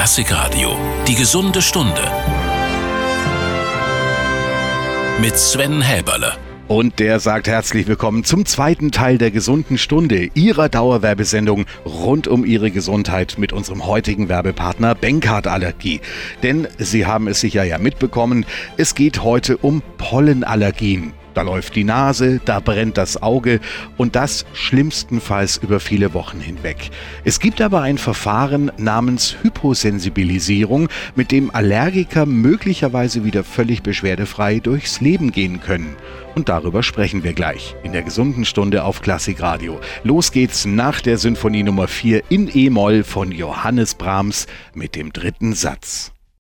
Klassikradio, die gesunde Stunde. Mit Sven Häberle. Und der sagt herzlich willkommen zum zweiten Teil der gesunden Stunde, Ihrer Dauerwerbesendung rund um Ihre Gesundheit mit unserem heutigen Werbepartner Benkart Allergie. Denn Sie haben es sicher ja mitbekommen, es geht heute um Pollenallergien. Da läuft die Nase, da brennt das Auge und das schlimmstenfalls über viele Wochen hinweg. Es gibt aber ein Verfahren namens Hyposensibilisierung, mit dem Allergiker möglicherweise wieder völlig beschwerdefrei durchs Leben gehen können. Und darüber sprechen wir gleich in der gesunden Stunde auf Klassikradio. Los geht's nach der Symphonie Nummer 4 in E-Moll von Johannes Brahms mit dem dritten Satz.